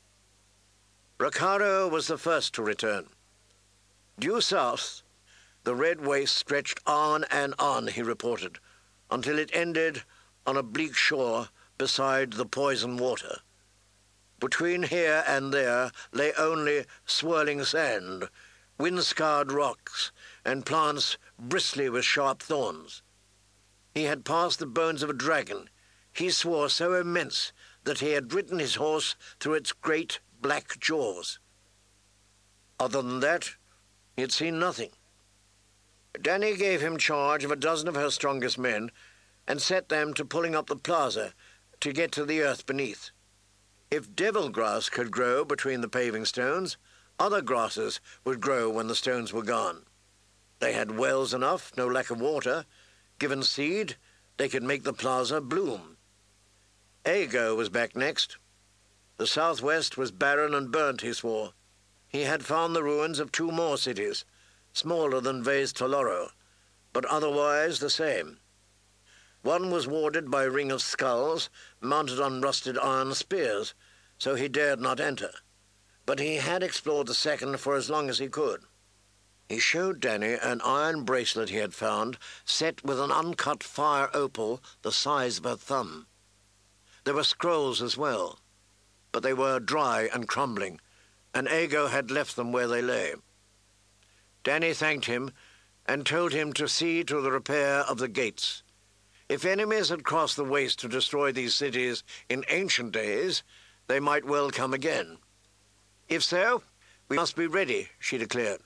Rokharo was the first to return. Due south, the red waste stretched on and on, he reported, until it ended on a bleak shore beside the poison water. Between here and there lay only swirling sand, wind-scarred rocks, and plants bristly with sharp thorns. He had passed the bones of a dragon, he swore so immense that he had ridden his horse through its great black jaws. Other than that, he had seen nothing. Dany gave him charge of a dozen of her strongest men and set them to pulling up the plaza to get to the earth beneath. If devil grass could grow between the paving stones, other grasses would grow when the stones were gone. They had wells enough, no lack of water. Given seed, they could make the plaza bloom. Aego was back next. The southwest was barren and burnt, he swore. He had found the ruins of two more cities, smaller than Vaes Toloro, but otherwise the same. One was warded by a ring of skulls, mounted on rusted iron spears, so he dared not enter. But he had explored the second for as long as he could. He showed Dany an iron bracelet he had found, set with an uncut fire opal the size of a thumb. There were scrolls as well, but they were dry and crumbling, and Aego had left them where they lay. Dany thanked him and told him to see to the repair of the gates. If enemies had crossed the waste to destroy these cities in ancient days, they might well come again. If so, we must be ready, she declared.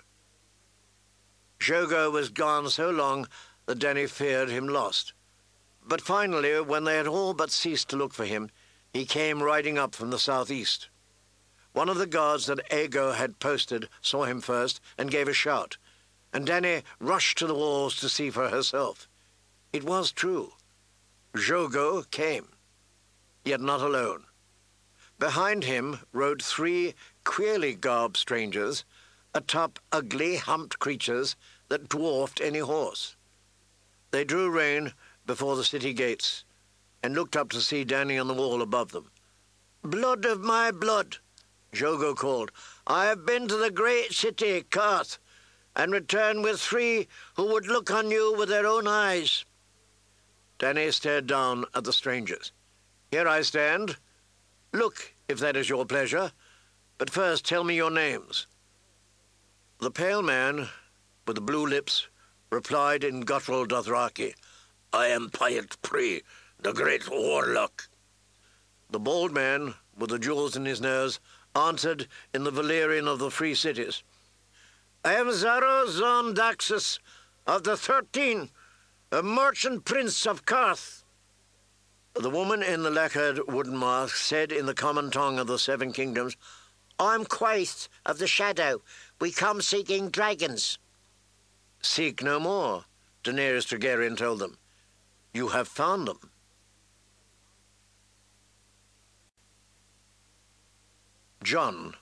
Jhogo was gone so long that Dany feared him lost. But finally, when they had all but ceased to look for him, he came riding up from the southeast. One of the guards that Aego had posted saw him first and gave a shout, and Dany rushed to the walls to see for herself. It was true. Jhogo came, yet not alone. Behind him rode three queerly garbed strangers, atop ugly, humped creatures that dwarfed any horse. They drew rein before the city gates and looked up to see Dany on the wall above them. "Blood of my blood," Jhogo called, "I have been to the great city, Qarth, and returned with three who would look on you with their own eyes." Dany stared down at the strangers. "Here I stand. Look, if that is your pleasure. But first tell me your names." The pale man, with the blue lips, replied in guttural Dothraki, "I am Pyat Pree, the great warlock." The bald man, with the jewels in his nose, answered in the Valyrian of the Free Cities, "I am Xaro Xhoan Daxus, of the Thirteen, a merchant prince of Qarth." The woman in the lacquered wooden mask said in the common tongue of the Seven Kingdoms, "I'm Quaithe of the Shadow. We come seeking dragons." "Seek no more," Daenerys Targaryen told them. "You have found them." Jon.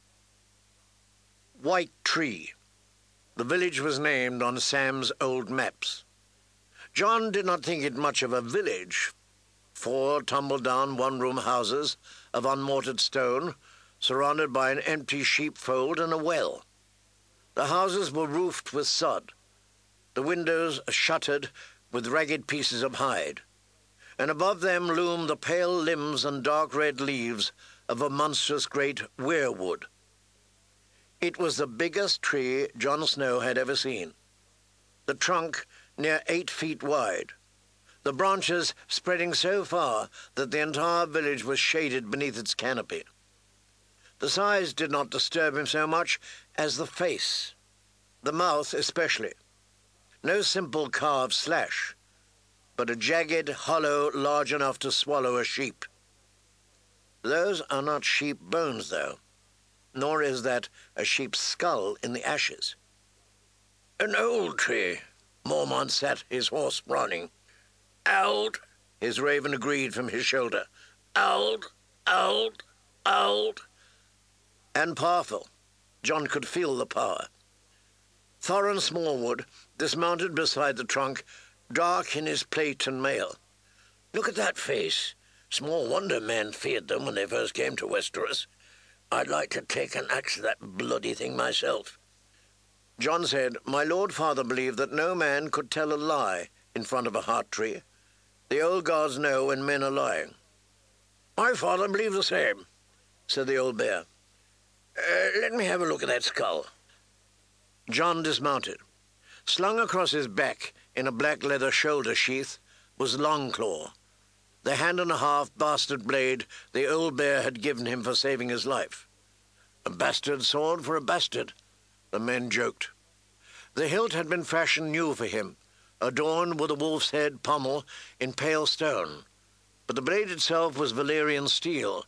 White Tree. The village was named on Sam's old maps. Jon did not think it much of a village. Four tumble-down one-room houses of unmortared stone, surrounded by an empty sheepfold and a well. The houses were roofed with sod, the windows shuttered with ragged pieces of hide, and above them loomed the pale limbs and dark red leaves of a monstrous great weirwood. It was the biggest tree Jon Snow had ever seen, the trunk near eight feet wide, the branches spreading so far that the entire village was shaded beneath its canopy. The size did not disturb him so much as the face, the mouth especially. No simple carved slash, but a jagged hollow large enough to swallow a sheep. Those are not sheep bones, though, nor is that a sheep's skull in the ashes. "An old tree," Mormont sat his horse running. Old, his raven agreed from his shoulder. Old, old, old. And powerful. John could feel the power. Thorin Smallwood dismounted beside the trunk, dark in his plate and mail. Look at that face. Small wonder men feared them when they first came to Westeros. I'd like to take an axe to that bloody thing myself. John said, My Lord Father believed that no man could tell a lie in front of a heart tree. The old gods know when men are lying. My father believed the same, said the old bear. Uh, let me have a look at that skull. John dismounted. Slung across his back in a black leather shoulder sheath was Longclaw, the hand-and-a-half bastard blade the old bear had given him for saving his life. A bastard sword for a bastard, the men joked. The hilt had been fashioned new for him, adorned with a wolf's head pommel in pale stone, but the blade itself was Valyrian steel,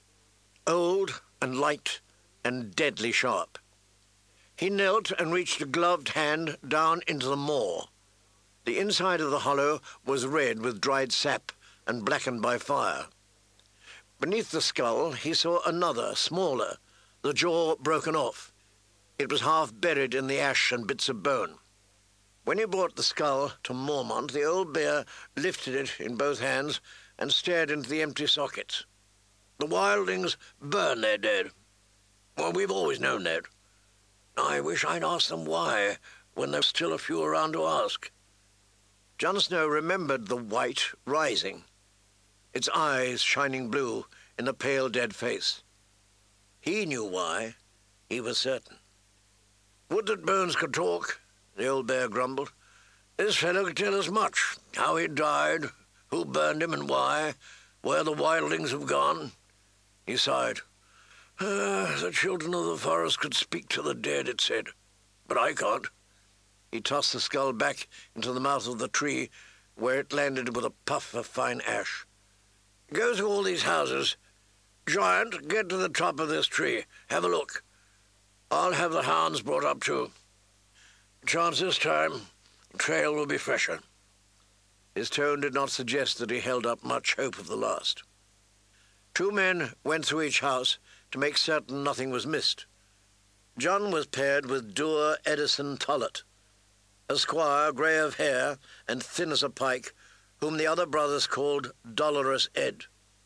old and light and deadly sharp. He knelt and reached a gloved hand down into the maw. The inside of the hollow was red with dried sap and blackened by fire. Beneath the skull he saw another, smaller, the jaw broken off. It was half buried in the ash and bits of bone. When he brought the skull to Mormont, the old bear lifted it in both hands and stared into the empty sockets. The wildlings burn their dead. Well, we've always known that. I wish I'd asked them why, when there's still a few around to ask. Jon Snow remembered the white rising, its eyes shining blue in the pale dead face. He knew why. He was certain. Would that Bones could talk, the old bear grumbled. This fellow could tell us much. How he died, who burned him and why, where the wildlings have gone. He sighed. Ah, the children of the forest could speak to the dead, it said. But I can't. He tossed the skull back into the mouth of the tree, where it landed with a puff of fine ash. Go through all these houses. Giant, get to the top of this tree. Have a look. I'll have the hounds brought up too. Chance this time, the trail will be fresher. His tone did not suggest that he held up much hope of the last. Two men went through each house to make certain nothing was missed. John was paired with Duer Edison Tollett, a squire grey of hair and thin as a pike, whom the other brothers called Dolorous Ed.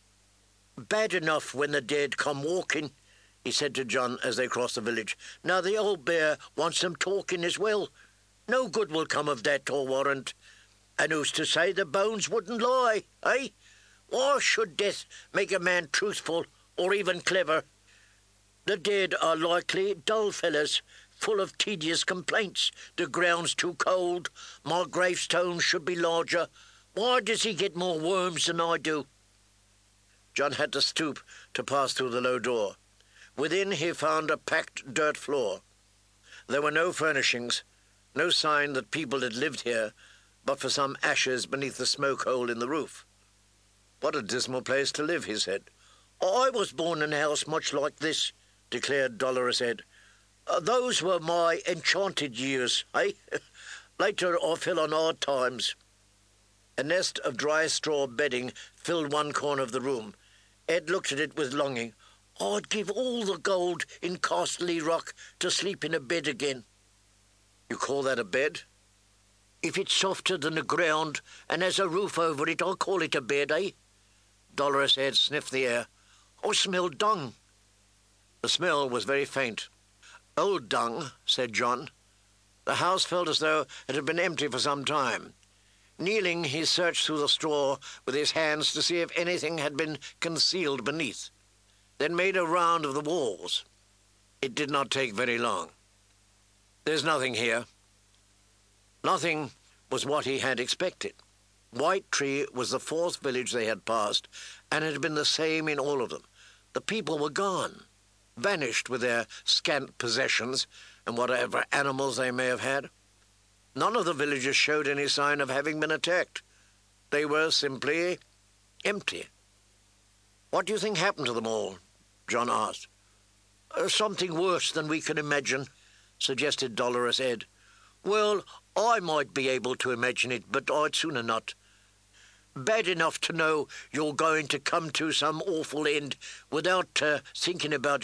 Bad enough when the dead come walking, he said to John as they crossed the village. Now the old bear wants them talking as well. No good will come of that, I'll warrant. And who's to say the bones wouldn't lie, eh? Why should death make a man truthful or even clever? The dead are likely dull fellows, full of tedious complaints. The ground's too cold. My gravestone should be larger. Why does he get more worms than I do? John had to stoop to pass through the low door. Within he found a packed dirt floor. There were no furnishings, no sign that people had lived here, but for some ashes beneath the smoke hole in the roof. What a dismal place to live, he said. I was born in a house much like this, declared Dolorous Ed. Uh, those were my enchanted years, eh? Later I fell on hard times. A nest of dry straw bedding filled one corner of the room. Ed looked at it with longing. I'd give all the gold in Castle Rock to sleep in a bed again. You call that a bed? If it's softer than the ground and has a roof over it, I'll call it a bed, eh? Dolorous Ed sniffed the air. I smell dung. The smell was very faint. Old dung, said John. The house felt as though it had been empty for some time. Kneeling, he searched through the straw with his hands to see if anything had been concealed beneath, then made a round of the walls. It did not take very long. There's nothing here. Nothing was what he had expected. White Tree was the fourth village they had passed, and it had been the same in all of them. The people were gone, vanished with their scant possessions and whatever animals they may have had. None of the villagers showed any sign of having been attacked. They were simply empty. What do you think happened to them all? John asked. Uh, something worse than we can imagine, suggested Dolorous Ed. Well, I might be able to imagine it, but I'd sooner not. bad enough to know you're going to come to some awful end without uh, thinking about